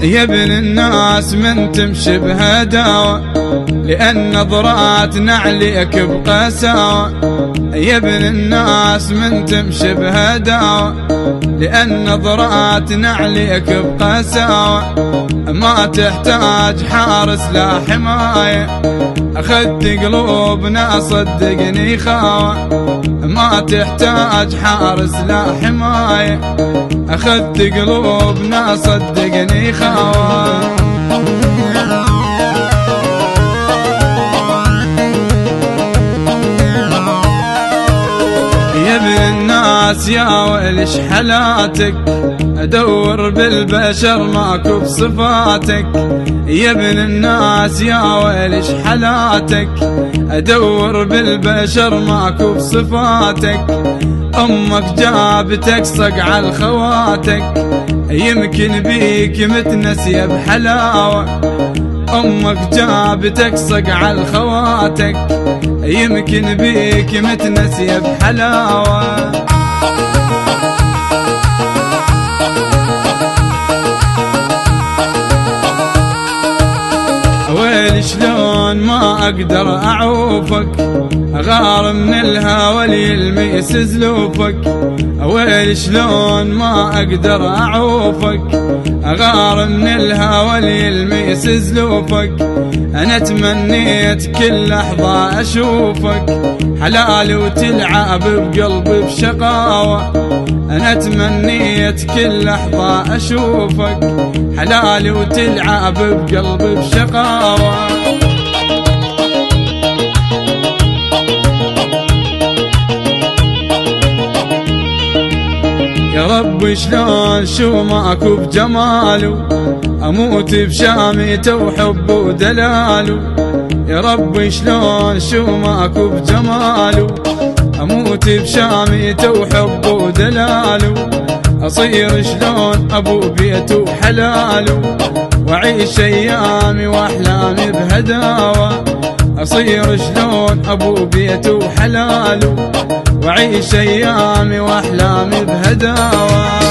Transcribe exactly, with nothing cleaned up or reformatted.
يا ابن الناس من تمشي بهداوة، لأن نظراتنا عليك بقساوة. يا ابن الناس من تمشي بهداوة، لأن نظراتنا عليك بقساوة. ما تحتاج حارس لا حماية، أخذت قلوبنا صدقني خاوة. ما تحتاج حارس لا حماية، أخذت قلوبنا صدقني خاوة. يا ابن الناس يا ويلش حالاتك، أدور بالبشر ماكو بصفاتك. يا ابن الناس يا ويلش حالاتك، أدور بالبشر ماكو بصفاتك. أمك جابتك صقع الخواتك، يمكن بيك متنسية بحلاوة. أمك جابتك صقع الخواتك، يمكن بيك متنسية بحلاوة. ويلي شلون ما أقدر أعوفك، أغار من الهوى ليلمس زلوفك. ويلي شلون ما أقدر أعوفك، أغار من الهوى ليلمس زلوفك. أنا تمنيت كل لحظة أشوفك، حلال وتلعب بقلبي بشقاوة. أنا تمنيت كل لحظة أشوفك، حلال وتلعب بقلبي بشقاوة. يا رب شلون شو ماكو بجماله، أموت بشامته وحبه ودلاله. يا رب شلون شو ماكو بجماله، أموت بشامته وحبه ودلاله. أصير شلون أبو بيته وحلاله، وأعيش أيامي وأحلامي بهداوة. أصير شلون أبو بيته وحلاله، وأعيش أيامي وأحلامي بهداوة.